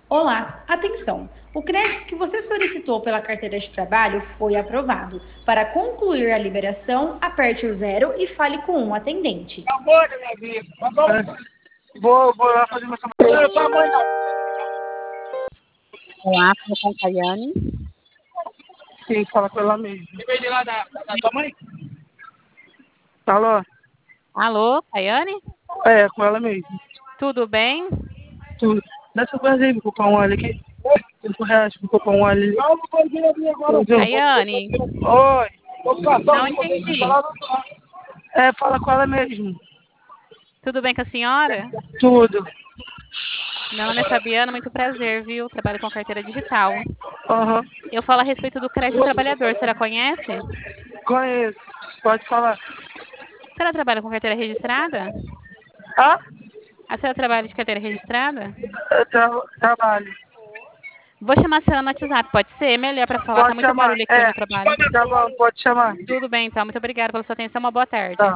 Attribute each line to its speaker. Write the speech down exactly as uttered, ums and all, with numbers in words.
Speaker 1: Olá, atenção! O crédito que você solicitou pela carteira de trabalho foi aprovado. Para concluir a liberação, aperte o zero e fale com um atendente.
Speaker 2: Amor da minha vida. Tá bom? Vou, vou lá fazer meu trabalho. Tua mãe não.
Speaker 3: Olá, fala com a Tayane.
Speaker 2: Sim, fala com ela mesmo. Você veio de lá da, da tua mãe? Alô?
Speaker 3: Alô, Tayane?
Speaker 2: É, com ela mesmo.
Speaker 3: Tudo bem?
Speaker 2: Tudo. Dá essa coisa aí, vou comprar um óleo aqui. Cinco reais, vou comprar um óleo ali.
Speaker 3: Tayane,
Speaker 2: Oi.
Speaker 3: não entendi.
Speaker 2: É, fala com ela mesmo.
Speaker 3: Tudo bem com a senhora?
Speaker 2: Tudo.
Speaker 3: Meu nome é Fabiana, muito prazer, viu? Trabalho com carteira digital.
Speaker 2: Aham.
Speaker 3: Eu falo a respeito do crédito trabalhador, a senhora conhece?
Speaker 2: Conheço. Pode falar.
Speaker 3: A senhora trabalha com carteira registrada?
Speaker 2: Ah?
Speaker 3: A senhora trabalha de carteira registrada?
Speaker 2: Eu tra trabalho.
Speaker 3: Vou chamar a senhora no WhatsApp, pode ser? É melhor para falar, tá
Speaker 2: Pode
Speaker 3: muito
Speaker 2: chamar.
Speaker 3: barulho aqui onde
Speaker 2: É.
Speaker 3: eu trabalho.
Speaker 2: Tá bom, pode chamar.
Speaker 3: Tudo bem, então. Muito obrigada pela sua atenção, uma boa tarde.
Speaker 2: Tá.